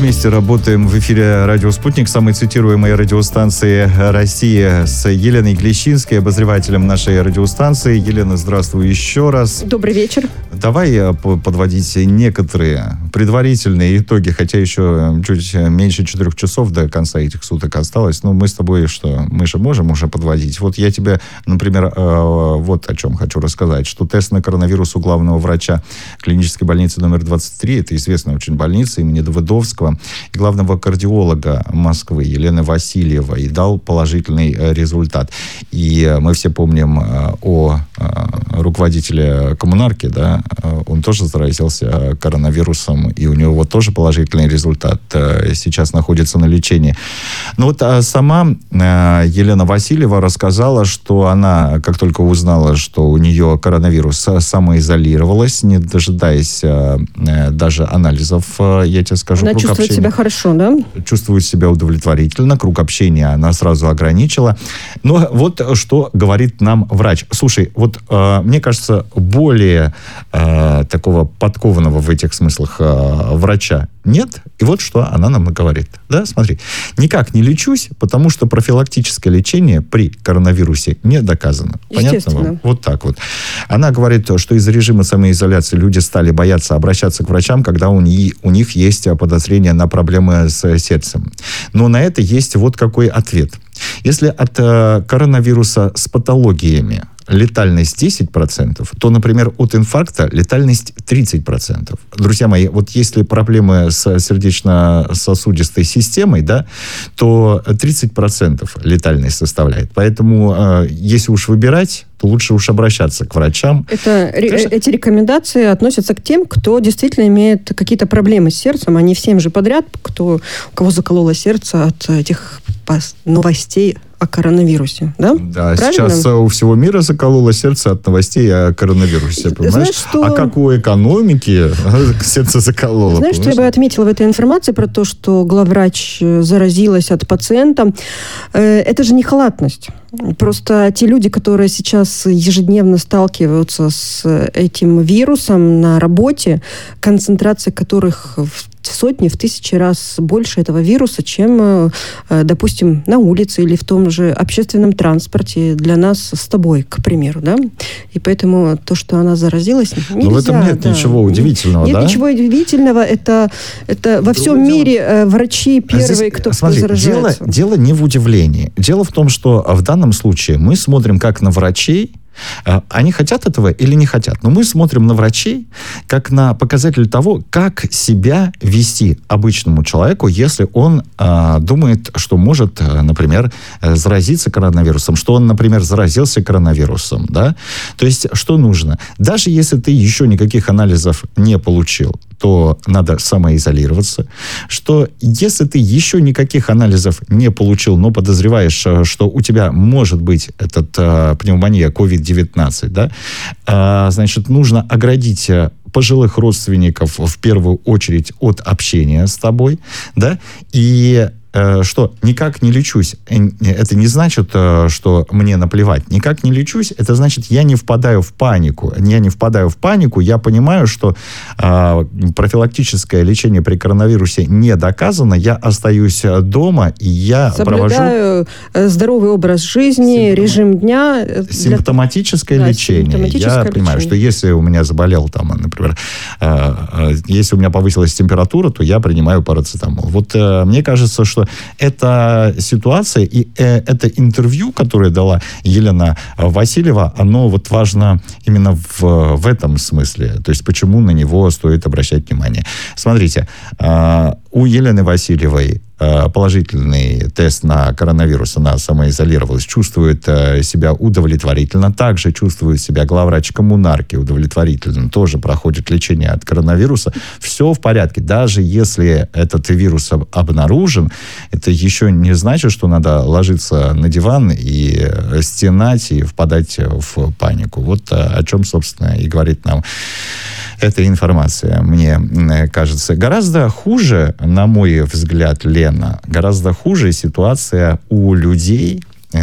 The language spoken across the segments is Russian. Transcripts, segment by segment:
вместе работаем в эфире «Радио Спутник», самой цитируемой радиостанции России, с Еленой Глещинской, обозревателем нашей радиостанции. Елена, здравствуй еще раз. Добрый вечер. Давай подводить некоторые предварительные итоги, хотя еще чуть меньше 4 часов до конца этих суток осталось. Но мы с тобой что? Мы же можем уже подводить. Вот я тебе, например, вот о чем хочу рассказать, что тест на коронавирус у главного врача клинической больницы номер 23, это известная очень больница имени Давыдовского, и главного кардиолога Москвы Елены Васильевой, дал положительный результат. И мы все помним о руководителе коммунарки, да, он тоже заразился коронавирусом, и у него вот тоже положительный результат, сейчас находится на лечении. Но вот сама Елена Васильева рассказала, что она, как только узнала, что у нее коронавирус, самоизолировалась, не дожидаясь даже анализов, я тебе скажу. Она чувствует себя хорошо, да? Чувствует себя удовлетворительно, круг общения она сразу ограничила. Но вот что говорит нам врач. Слушай, вот мне кажется, более такого подкованного в этих смыслах врача нет. И вот что она нам говорит. Да, смотри. Никак не лечусь, потому что профилактическое лечение при коронавирусе не доказано. Понятно вам? Вот так вот. Она говорит, что из-за режима самоизоляции люди стали бояться обращаться к врачам, когда у них есть подозрение на проблемы с сердцем. Но на это есть вот какой ответ. Если от коронавируса с патологиями летальность 10%, то, например, от инфаркта летальность 30%. Друзья мои, вот если проблемы с сердечно-сосудистой системой, да, то 30% летальность составляет. Поэтому, если уж выбирать, то лучше уж обращаться к врачам. Эти рекомендации относятся к тем, кто действительно имеет какие-то проблемы с сердцем, а не всем же подряд, у кого закололо сердце от этих новостей о коронавирусе, да? Да, правильно? Сейчас у всего мира закололо сердце от новостей о коронавирусе, понимаешь? Знаешь, что... А как у экономики сердце закололо? Знаешь, что я бы отметила в этой информации про то, что главврач заразилась от пациента? Это же не халатность. Просто те люди, которые сейчас ежедневно сталкиваются с этим вирусом на работе, концентрация которых в сотни, в тысячи раз больше этого вируса, чем, допустим, на улице или в том же общественном транспорте для нас с тобой, к примеру, да? И поэтому то, что она заразилась, нельзя. Но в этом нет ничего удивительного, нет да? Нет ничего удивительного. Это во всем мире врачи первые, кто заражается. Дело не в удивлении. Дело в том, что в данном случае мы смотрим как на врачей. Они хотят этого или не хотят? Но мы смотрим на врачей как на показатель того, как себя вести обычному человеку, если он думает, что может, например, заразиться коронавирусом, что он, например, заразился коронавирусом. Да? То есть, что нужно? Даже если ты еще никаких анализов не получил, то надо самоизолироваться, что если ты еще никаких анализов не получил, но подозреваешь, что у тебя может быть пневмония COVID-19, да, значит, нужно оградить пожилых родственников в первую очередь от общения с тобой, да, и что никак не лечусь. Это не значит, что мне наплевать. Никак не лечусь, это значит, я не впадаю в панику. Я не впадаю в панику, я понимаю, что профилактическое лечение при коронавирусе не доказано, я остаюсь дома, и я соблюдаю здоровый образ жизни, режим дня. Симптоматическое лечение. Я понимаю, что если у меня заболел, там, например, если у меня повысилась температура, то я принимаю парацетамол. Вот мне кажется, что эта ситуация и это интервью, которое дала Елена Васильева, оно вот важно именно в этом смысле. То есть, почему на него стоит обращать внимание. Смотрите, у Елены Васильевой положительный тест на коронавирус, она самоизолировалась, чувствует себя удовлетворительно, также чувствует себя главврач коммунарки удовлетворительно, тоже проходит лечение от коронавируса, все в порядке. Даже если этот вирус обнаружен, это еще не значит, что надо ложиться на диван и стенать и впадать в панику. Вот о чем, собственно, и говорит нам эта информация, мне кажется. Гораздо хуже, на мой взгляд, Лена, гораздо хуже ситуация у людей,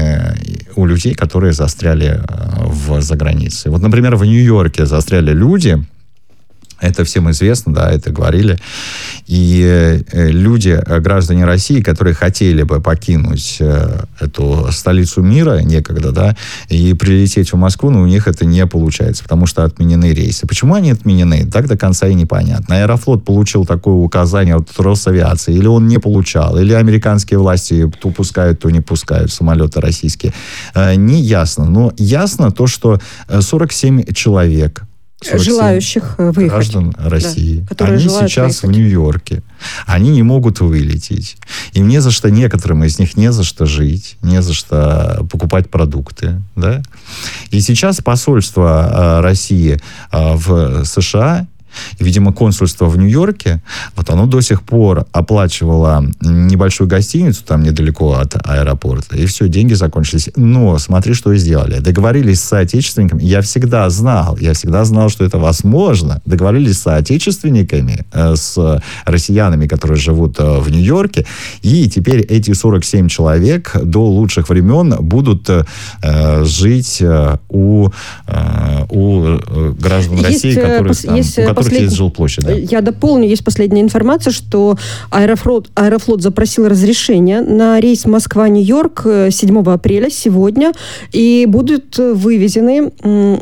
которые застряли за границей. Вот, например, в Нью-Йорке застряли люди, это всем известно, да, это говорили. И люди, граждане России, которые хотели бы покинуть эту столицу мира некогда, да, и прилететь в Москву, но у них это не получается, потому что отменены рейсы. Почему они отменены? Так до конца и непонятно. Аэрофлот получил такое указание от Росавиации, или он не получал, или американские власти то пускают, то не пускают самолеты российские. Не ясно. Но ясно то, что 47 человек, желающих выехать. Граждан России. Да, они сейчас выехать. В Нью-Йорке. Они не могут вылететь. Им не за что, некоторым из них не за что жить, не за что покупать продукты. Да? И сейчас посольство России в США, видимо, консульство в Нью-Йорке, вот оно до сих пор оплачивало небольшую гостиницу там недалеко от аэропорта, и все, деньги закончились. Но смотри, что сделали. Договорились с соотечественниками. Я всегда знал, что это возможно. Договорились с соотечественниками, с россиянами, которые живут в Нью-Йорке, и теперь эти 47 человек до лучших времен будут жить у граждан России, которые там, есть жилплощадь, да. Я дополню, есть последняя информация, что Аэрофлот запросил разрешение на рейс Москва-Нью-Йорк 7 апреля, сегодня, и будут вывезены...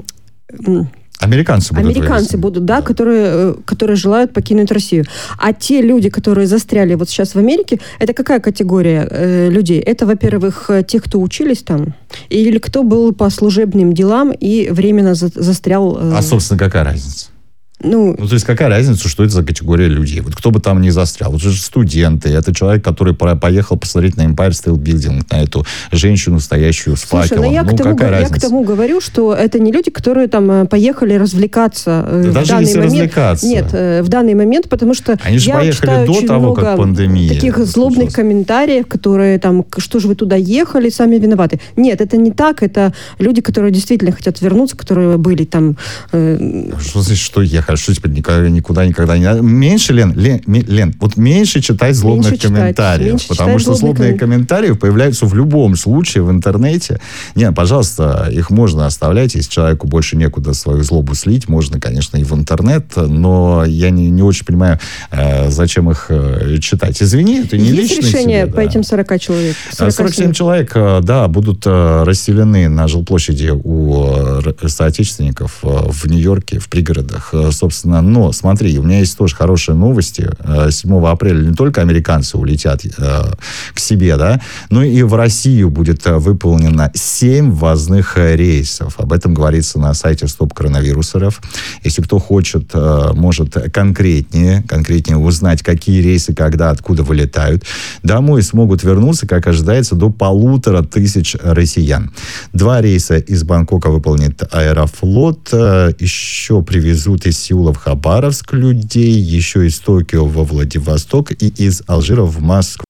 Американцы будут, да, которые желают покинуть Россию. А те люди, которые застряли вот сейчас в Америке, это какая категория людей? Это, во-первых, те, кто учились там, или кто был по служебным делам и временно застрял... А, собственно, какая разница? Ну, то есть, какая разница, что это за категория людей? Вот кто бы там ни застрял. Вот это же студенты, это человек, который поехал посмотреть на Empire State Building, на эту женщину, стоящую с факелом. Я к тому говорю, что это не люди, которые там поехали развлекаться в даже данный если момент. Развлекаться. Нет, в данный момент, потому что они же поехали до того, как пандемия. Таких злобных комментариев, которые там, что же вы туда ехали, сами виноваты. Нет, это не так, это люди, которые действительно хотят вернуться, которые были там... Что значит, что ехали? Что теперь никуда никогда не надо? Меньше, Лен, вот меньше читать злобных комментариев. Потому что злобные комментарии появляются в любом случае в интернете. Не, пожалуйста, их можно оставлять. Если человеку больше некуда свою злобу слить, можно, конечно, и в интернет. Но я не очень понимаю, зачем их читать. Извини, это не личное. Есть решение по этим 40 человек? 47 человек, да, будут расселены на жилплощади у соотечественников в Нью-Йорке, в пригородах. Собственно, но смотри, у меня есть тоже хорошие новости. 7 апреля не только американцы улетят к себе, да, но и в Россию будет выполнено 7 ввозных рейсов. Об этом говорится на сайте StopCoronavirus.rf. Если кто хочет, может конкретнее узнать, какие рейсы, когда, откуда вылетают. Домой смогут вернуться, как ожидается, до 1500 россиян. 2 рейса из Бангкока выполнит Аэрофлот. Еще привезут из Сеула в Хабаровск людей, еще из Токио во Владивосток и из Алжира в Москву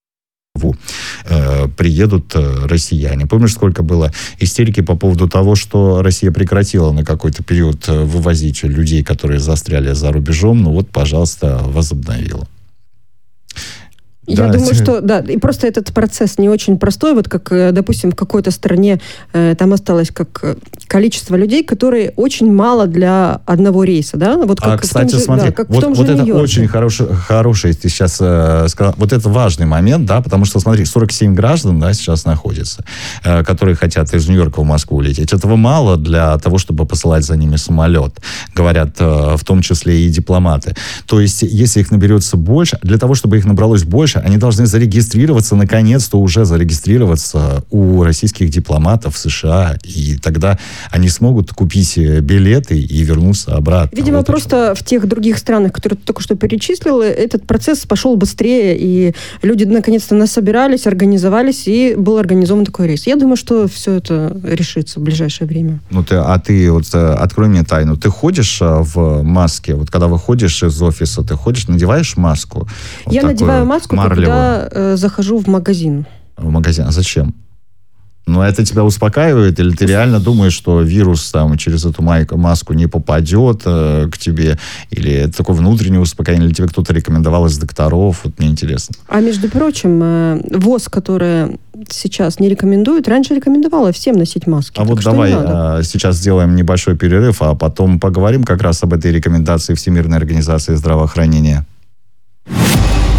приедут россияне. Помнишь, сколько было истерики по поводу того, что Россия прекратила на какой-то период вывозить людей, которые застряли за рубежом? Ну вот, пожалуйста, возобновила. Я думаю, что, да, и просто этот процесс не очень простой, вот как, допустим, в какой-то стране там осталось как количество людей, которые очень мало для одного рейса, да? Вот как кстати, смотри, да, как вот это очень хороший, ты сейчас сказал, вот это важный момент, да, потому что, смотри, 47 граждан, да, сейчас находятся, которые хотят из Нью-Йорка в Москву улететь. Этого мало для того, чтобы посылать за ними самолет, говорят в том числе и дипломаты. То есть, если их наберется больше, для того, чтобы их набралось больше, они должны зарегистрироваться, наконец-то уже зарегистрироваться у российских дипломатов в США, и тогда они смогут купить билеты и вернуться обратно. Видимо, вот просто в тех других странах, которые ты только что перечислил, этот процесс пошел быстрее, и люди наконец-то насобирались, организовались, и был организован такой рейс. Я думаю, что все это решится в ближайшее время. Ну, ты вот открой мне тайну. Ты ходишь в маске? Вот когда выходишь из офиса, ты ходишь, надеваешь маску? Вот я надеваю маску, когда захожу в магазин. В магазин? А зачем? Ну, это тебя успокаивает? Или ты реально думаешь, что вирус там через эту маску не попадет к тебе? Или это такое внутреннее успокоение? Или тебе кто-то рекомендовал из докторов? Вот мне интересно. А между прочим, ВОЗ, которая сейчас не рекомендует, раньше рекомендовала всем носить маски. А вот давай сейчас сделаем небольшой перерыв, а потом поговорим как раз об этой рекомендации Всемирной организации здравоохранения.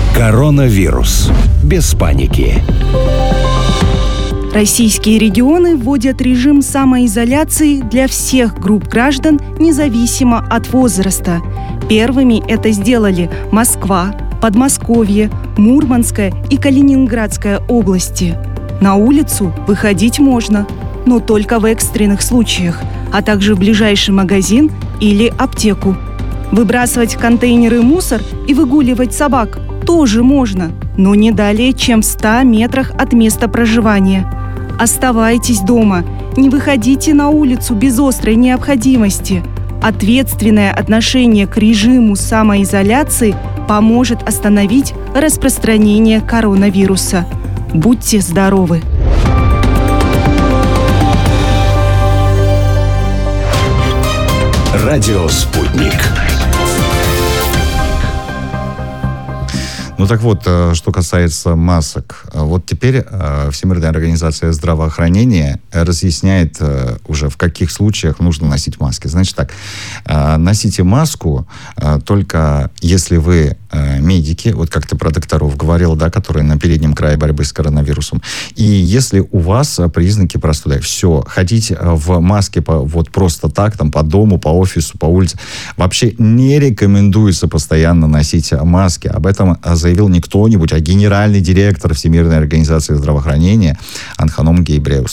Коронавирус. Без паники. Российские регионы вводят режим самоизоляции для всех групп граждан, независимо от возраста. Первыми это сделали Москва, Подмосковье, Мурманская и Калининградская области. На улицу выходить можно, но только в экстренных случаях, а также в ближайший магазин или аптеку. Выбрасывать в контейнеры мусор и выгуливать собак тоже можно, но не далее, чем в 100 метрах от места проживания. Оставайтесь дома, не выходите на улицу без острой необходимости. Ответственное отношение к режиму самоизоляции поможет остановить распространение коронавируса. Будьте здоровы! Радио «Спутник». Ну так вот, что касается масок. Вот теперь Всемирная организация здравоохранения разъясняет уже, в каких случаях нужно носить маски. Значит так, носите маску только если вы медики, вот как ты про докторов говорил, да, которые на переднем крае борьбы с коронавирусом, и если у вас признаки простуды. Все, ходить в маске вот просто так, там, по дому, по офису, по улице, вообще не рекомендуется постоянно носить маски. Об этом заявил не кто-нибудь, а генеральный директор Всемирной организации здравоохранения Адханом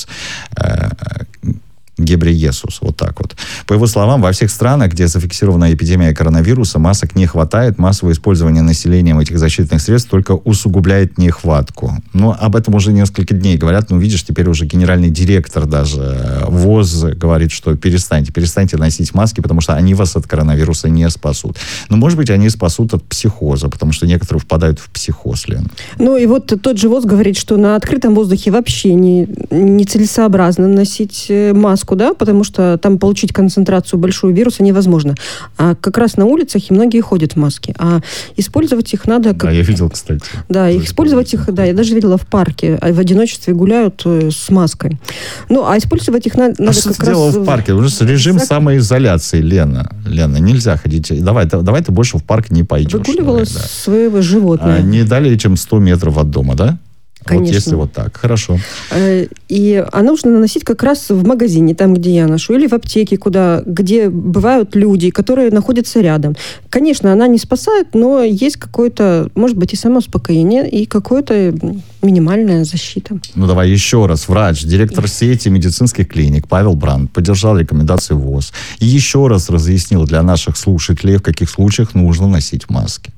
Гебрейесус, вот так вот. По его словам, во всех странах, где зафиксирована эпидемия коронавируса, масок не хватает. Массовое использование населением этих защитных средств только усугубляет нехватку. Но об этом уже несколько дней говорят. Ну, видишь, теперь уже генеральный директор даже ВОЗ говорит, что перестаньте носить маски, потому что они вас от коронавируса не спасут. Но, может быть, они спасут от психоза, потому что некоторые впадают в психоз, Лен. Ну, и вот тот же ВОЗ говорит, что на открытом воздухе вообще нецелесообразно носить маску, да, потому что там получить концентрацию большую вируса невозможно. А как раз на улицах и многие ходят в маске. А использовать их надо... Да, я видел, кстати. Да, использовать их, да, я даже видела в парке. В одиночестве гуляют с маской. Ну, а использовать их надо как раз... Что ты делала в парке? Уже режим самоизоляции, Лена, нельзя ходить. Давай ты больше в парк не пойдешь. Выгуливала своего животного. Не далее, чем 100 метров от дома, да? Конечно. Вот если вот так. Хорошо. И нужно наносить как раз в магазине, там, где я ношу, или в аптеке, где бывают люди, которые находятся рядом. Конечно, она не спасает, но есть какое-то, может быть, и самоуспокоение, и какая-то минимальная защита. Ну, давай еще раз. Врач, директор сети медицинских клиник Павел Бранд поддержал рекомендации ВОЗ и еще раз разъяснил для наших слушателей, в каких случаях нужно носить маски.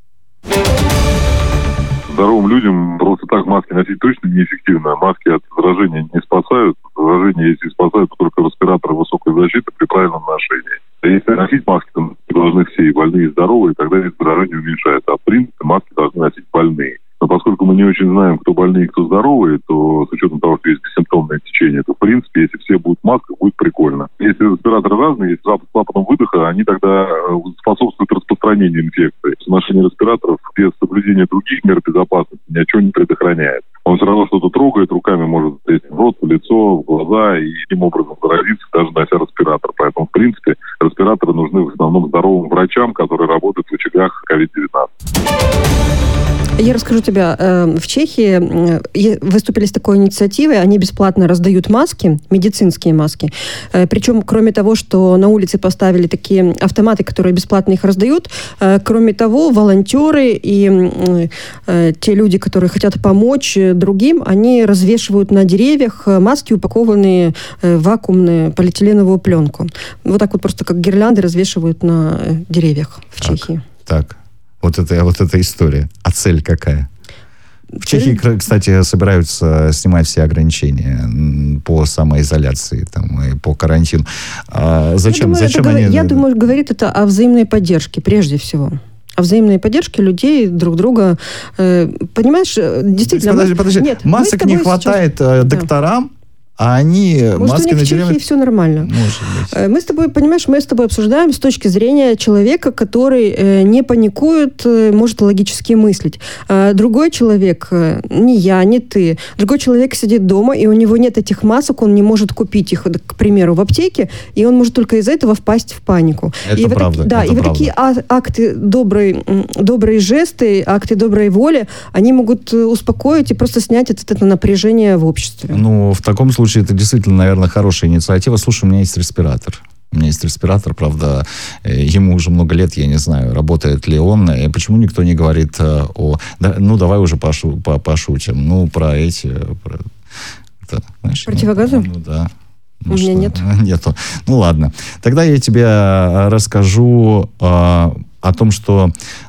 Здоровым людям просто так маски носить точно неэффективно. Маски от заражения не спасают. Заражение, если спасают, то только респираторы высокой защиты при правильном ношении. Если носить маски, то должны все, и больные, и здоровые, и тогда это заражение уменьшается. А в принципе маски должны носить больные. Но поскольку мы не очень знаем, кто больные и кто здоровые, то с учетом того, что есть бессимптомное течение, то в принципе, если все будут в масках, будет прикольно. Если респираторы разные, если с клапаном выдоха, они тогда способствуют распространению инфекции. Ношение респираторов без соблюдения других мер безопасности ни о чем не предохраняет. Он все равно что-то трогает, руками может лезть в рот, в лицо, в глаза и таким образом заразиться, даже нося респиратор. Поэтому, в принципе, респираторы нужны в основном здоровым врачам, которые работают в очагах COVID-19. Я расскажу тебе, в Чехии выступили с такой инициативой, они бесплатно раздают маски, медицинские маски. Причем, кроме того, что на улице поставили такие автоматы, которые бесплатно их раздают, кроме того, волонтеры и те люди, которые хотят помочь другим, они развешивают на деревьях маски, упакованные в вакуумную полиэтиленовую пленку. Вот так вот просто как гирлянды развешивают на деревьях в Чехии. Так. Вот эта история. А цель какая? В Чехии, кстати, собираются снимать все ограничения по самоизоляции, и по карантину. Зачем они... Я думаю, говорит это о взаимной поддержке, прежде всего. О взаимной поддержке людей друг друга. Понимаешь, действительно... Подожди. Нет, масок не хватает докторам, а они может, маски у них в Чехии все нормально. Может быть. Мы с тобой обсуждаем с точки зрения человека, который не паникует, может логически мыслить. Другой человек, не я, не ты, другой человек сидит дома, и у него нет этих масок, он не может купить их, к примеру, в аптеке, и он может только из-за этого впасть в панику. Это правда. Вот такие акты добрые жесты, акты доброй воли, они могут успокоить и просто снять это напряжение в обществе. Ну, в таком случае это действительно, наверное, хорошая инициатива. Слушай, у меня есть респиратор. Правда, ему уже много лет, я не знаю, работает ли он. И почему никто не говорит о... давай уже пошутим. Про эти... Противогазы? Да. У меня нет. Нету. Ну, ладно. Тогда я тебе расскажу о том, что...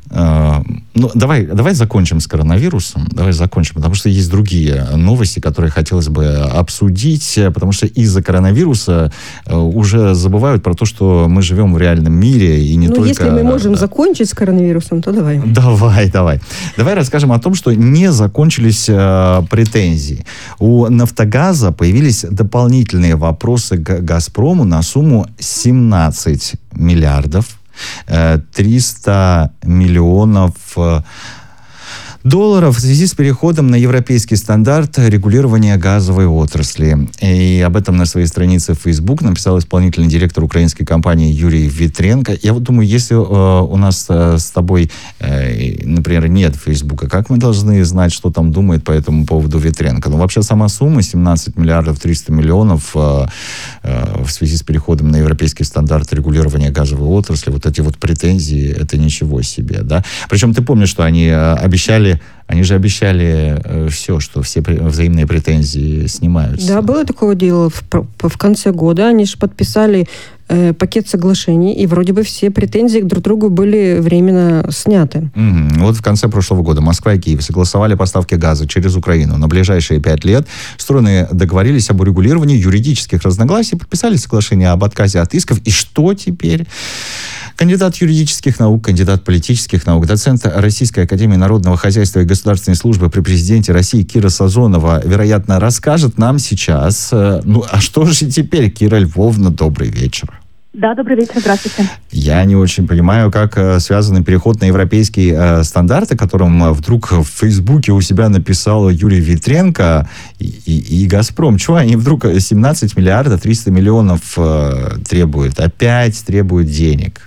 Давай закончим с коронавирусом. Потому что есть другие новости, которые хотелось бы обсудить. Потому что из-за коронавируса уже забывают про то, что мы живем в реальном мире. И не только... если мы можем закончить с коронавирусом, то давай. Давай расскажем о том, что не закончились претензии. У «Нафтогаза» появились дополнительные вопросы к «Газпрому» на сумму 17 миллиардов 300 миллионов долларов в связи с переходом на европейский стандарт регулирования газовой отрасли. И об этом на своей странице в Facebook написал исполнительный директор украинской компании Юрий Витренко. Я вот думаю, если у нас с тобой, например, нет Фейсбука, как мы должны знать, что там думает по этому поводу Витренко? Вообще сама сумма 17 миллиардов 300 миллионов в связи с переходом на европейский стандарт регулирования газовой отрасли, вот эти вот претензии, это ничего себе, да? Причем ты помнишь, что они же обещали все, что все взаимные претензии снимаются. Да, было такое дело в конце года. Они же подписали пакет соглашений, и вроде бы все претензии друг к другу были временно сняты. Вот в конце прошлого года Москва и Киев согласовали поставки газа через Украину на ближайшие 5 лет. Стороны договорились об урегулировании юридических разногласий, подписали соглашение об отказе от исков. И что теперь? Кандидат юридических наук, кандидат политических наук, доцент Российской академии народного хозяйства и государственной службы при президенте России Кира Сазонова, вероятно, расскажет нам сейчас. А что же теперь, Кира Львовна, добрый вечер. Да, добрый вечер, здравствуйте. Я не очень понимаю, как связан переход на европейские стандарты, о котором вдруг в Фейсбуке у себя написал Юрий Витренко и «Газпром». Чего они вдруг 17 миллиардов 300 миллионов требуют? Опять требуют денег?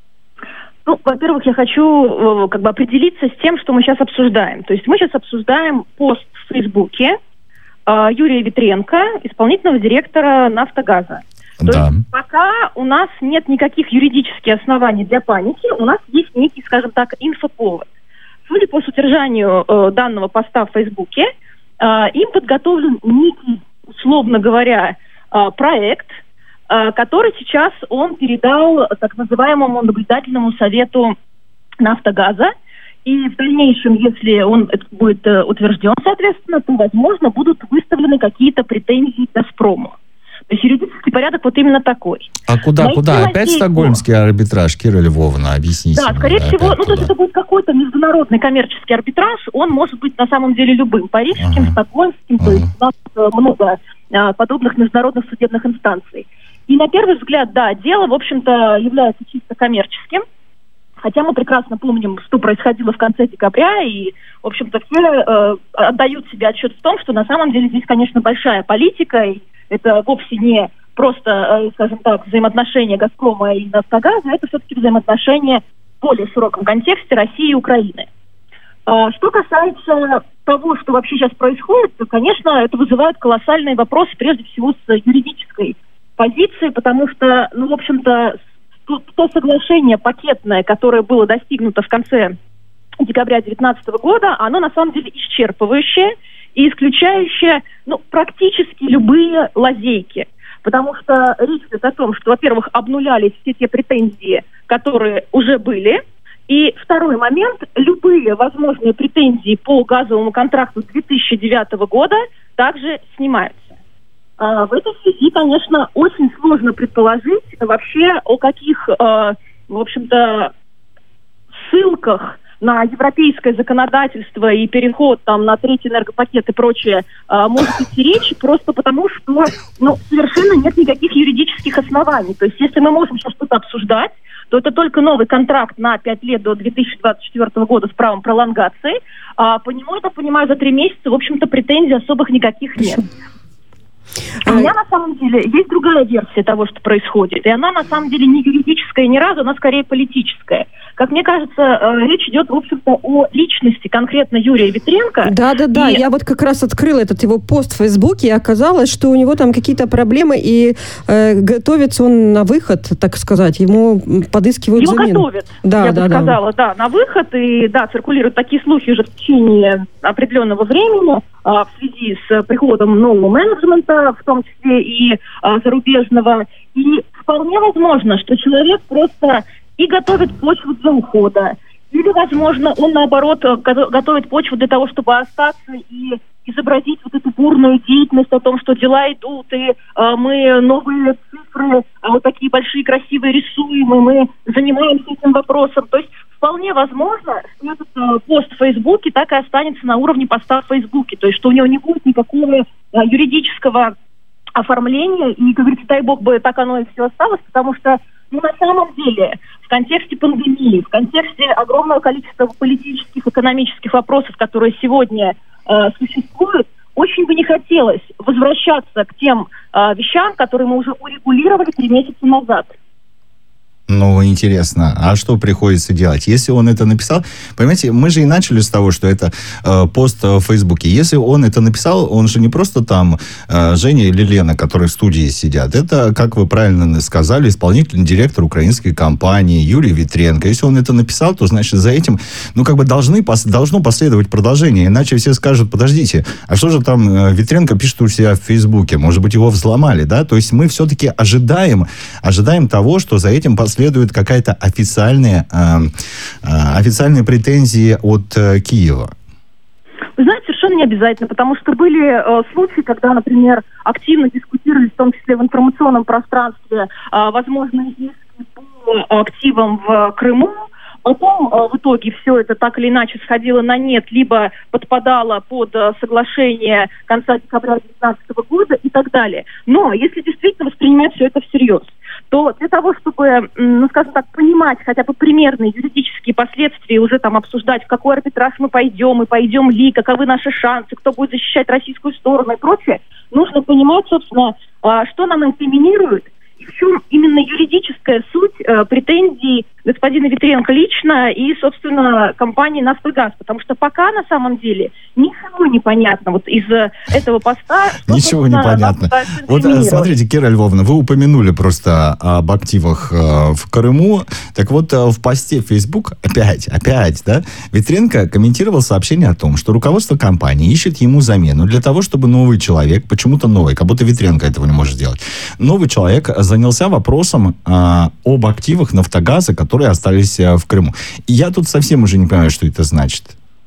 Во-первых, я хочу определиться с тем, что мы сейчас обсуждаем. То есть мы сейчас обсуждаем пост в Фейсбуке Юрия Витренко, исполнительного директора «Нафтогаза». То есть пока у нас нет никаких юридических оснований для паники, у нас есть некий, скажем так, инфоповод. Судя по содержанию данного поста в Фейсбуке, им подготовлен некий, условно говоря, проект, который сейчас он передал так называемому наблюдательному совету «Нафтогаза». И в дальнейшем, если он будет утвержден, соответственно, то, возможно, будут выставлены какие-то претензии к «Газпрому». То есть юридический порядок вот именно такой. А куда? Опять стокгольмский арбитраж, Кира Львовна, объясните. Да, скорее всего, то есть это будет какой-то международный коммерческий арбитраж, он может быть на самом деле любым, парижским, стокгольмским, то есть у нас много подобных международных судебных инстанций. И на первый взгляд, да, дело, в общем-то, является чисто коммерческим, хотя мы прекрасно помним, что происходило в конце декабря, и, в общем-то, все отдают себе отчет в том, что на самом деле здесь, конечно, большая политика, и это вовсе не просто, скажем так, взаимоотношения «Газпрома» и «Нафтогаза», это все-таки взаимоотношения в более широком контексте России и Украины. Что касается того, что вообще сейчас происходит, то, конечно, это вызывает колоссальные вопросы, прежде всего, с юридической позиции, потому что, в общем-то, то соглашение пакетное, которое было достигнуто в конце декабря 2019 года, оно на самом деле исчерпывающее и исключающее практически любые лазейки. Потому что речь идет о том, что, во-первых, обнулялись все те претензии, которые уже были. И второй момент, любые возможные претензии по газовому контракту 2009 года также снимаются. В этой связи, конечно, очень сложно предположить вообще, о каких, в общем-то, ссылках на европейское законодательство и переход там на третий энергопакет и прочее может идти речь, просто потому что совершенно нет никаких юридических оснований. То есть если мы можем сейчас что-то обсуждать, то это только новый контракт на 5 лет до 2024 года с правом пролонгации. По нему, я так понимаю, за 3 месяца, в общем-то, претензий особых никаких нет. У меня, на самом деле, есть другая версия того, что происходит. И она, на самом деле, не юридическая ни разу, она скорее политическая. Как мне кажется, речь идет, в общем-то, о личности конкретно Юрия Витренко. Да. Я вот как раз открыла этот его пост в Фейсбуке, и оказалось, что у него там какие-то проблемы, и готовится он на выход, так сказать. Ему подыскивают замену. Его готовят, я бы сказала, на выход. И, циркулируют такие слухи уже в течение определенного времени в связи с приходом нового менеджмента, в том числе и зарубежного. И вполне возможно, что человек просто и готовит почву для ухода. Или, возможно, он, наоборот, готовит почву для того, чтобы остаться и изобразить вот эту бурную деятельность о том, что дела идут, и мы новые цифры, вот такие большие, красивые рисуем, и мы занимаемся этим вопросом. То есть вполне возможно, что этот пост в Фейсбуке так и останется на уровне поста в Фейсбуке. То есть что у него не будет никакого юридического оформления, и, как говорится, дай бог бы так оно и все осталось, потому что на самом деле, в контексте пандемии, в контексте огромного количества политических, экономических вопросов, которые сегодня существуют, очень бы не хотелось возвращаться к тем вещам, которые мы уже урегулировали 3 месяца назад. Интересно, а что приходится делать? Если он это написал, понимаете, мы же и начали с того, что это пост в Фейсбуке. Если он это написал, он же не просто там Женя или Лена, которые в студии сидят. Это, как вы правильно сказали, исполнительный директор украинской компании Юрий Витренко. Если он это написал, то, значит, за этим, должно последовать продолжение. Иначе все скажут, подождите, а что же там Витренко пишет у себя в Фейсбуке? Может быть, его взломали, да? То есть мы все-таки ожидаем того, что за этим следует какая-то официальные претензии от Киева? Вы знаете, совершенно не обязательно, потому что были случаи, когда, например, активно дискутировали, в том числе в информационном пространстве, возможные иски по активам в Крыму. Потом в итоге все это так или иначе сходило на нет, либо подпадало под соглашение конца декабря 2019 года и так далее. Но если действительно воспринимать все это всерьез, то для того, чтобы, скажем так, понимать хотя бы примерные юридические последствия, уже там обсуждать, в какой арбитраж мы пойдем ли, каковы наши шансы, кто будет защищать российскую сторону и прочее, нужно понимать, собственно, что нам инкриминирует, и в чем именно юридическая суть претензий господина Витренко лично и, собственно, компании «Нафтогаз». Потому что пока, на самом деле, ничего не понятно. Вот из этого поста... Ничего не понятно. Вот смотрите, Кира Львовна, вы упомянули просто об активах в Крыму. Так вот, в посте в Facebook опять, да, Витренко комментировал сообщение о том, что руководство компании ищет ему замену для того, чтобы новый человек, почему-то новый, как будто Витренко этого не может сделать, новый человек занялся вопросом об активах «Нафтогаза», которые остались в Крыму. И я тут совсем уже не понимаю, что это значит.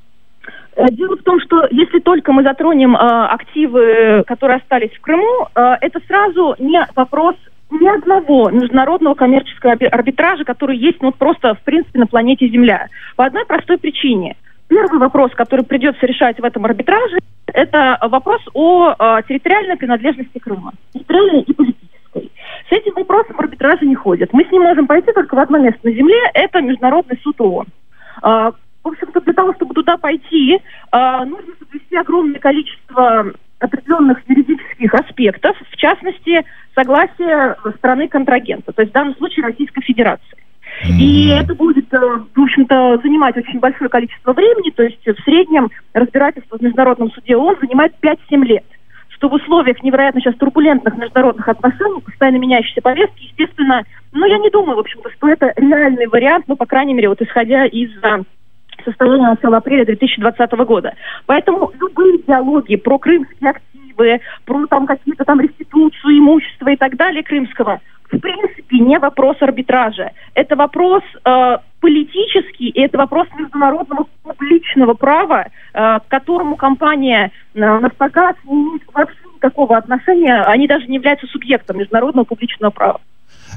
Дело в том, что если только мы затронем активы, которые остались в Крыму, это сразу не вопрос ни одного международного коммерческого арбитража, который есть просто в принципе на планете Земля. По одной простой причине. Первый вопрос, который придется решать в этом арбитраже, это вопрос о территориальной принадлежности Крыма. Территориальной и политической. С этим вопросом арбитражи не ходят. Мы с ним можем пойти только в одно место на Земле, это Международный суд ООН. В общем-то, для того, чтобы туда пойти, нужно соблюсти огромное количество определенных юридических аспектов, в частности, согласие страны-контрагента, то есть в данном случае Российской Федерации. И это будет, в общем-то, занимать очень большое количество времени, то есть в среднем разбирательство в Международном суде ООН занимает 5-7 лет. Что в условиях невероятно сейчас турбулентных международных отношений, постоянно меняющейся повестки, естественно, я не думаю, в общем-то, что это реальный вариант, по крайней мере, исходя из состояния начала апреля 2020 года. Поэтому любые диалоги про крымские активы, про какие-то реституцию имущества и так далее крымского, в принципе, не вопрос арбитража. Это вопрос политический, и это вопрос международного публичного права, к которому компания «Нафтогаз» не имеет вообще никакого отношения, они даже не являются субъектом международного публичного права.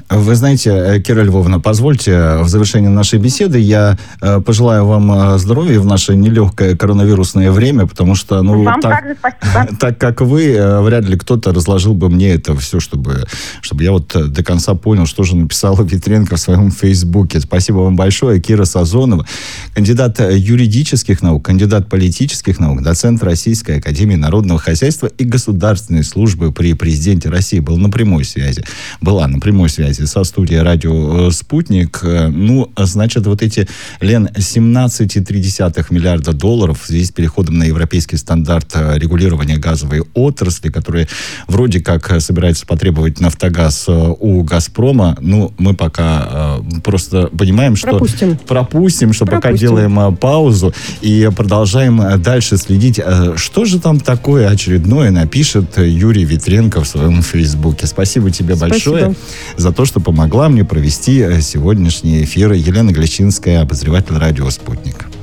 Вы знаете, Кира Львовна, позвольте в завершении нашей беседы я пожелаю вам здоровья в наше нелегкое коронавирусное время, потому что, вам также спасибо. Так как вы, вряд ли кто-то разложил бы мне это все, чтобы я вот до конца понял, что же написала Ветренко в своем Фейсбуке. Спасибо вам большое. Кира Сазонова, кандидат юридических наук, кандидат политических наук, доцент Российской академии народного хозяйства и государственной службы при президенте России, была на прямой связи со студией радио «Спутник». Значит, вот эти, Лен, 17,3 миллиарда долларов в связи с переходом на европейский стандарт регулирования газовой отрасли, которые вроде как собирается потребовать «Нафтогаз» у «Газпрома». Мы пока просто понимаем, что пропустим, что пока делаем паузу и продолжаем дальше следить, что же там такое очередное напишет Юрий Ветренко в своем Фейсбуке. Спасибо тебе большое за то, что помогла мне провести сегодняшний эфир. Елена Глещинская, обозреватель радио «Спутник».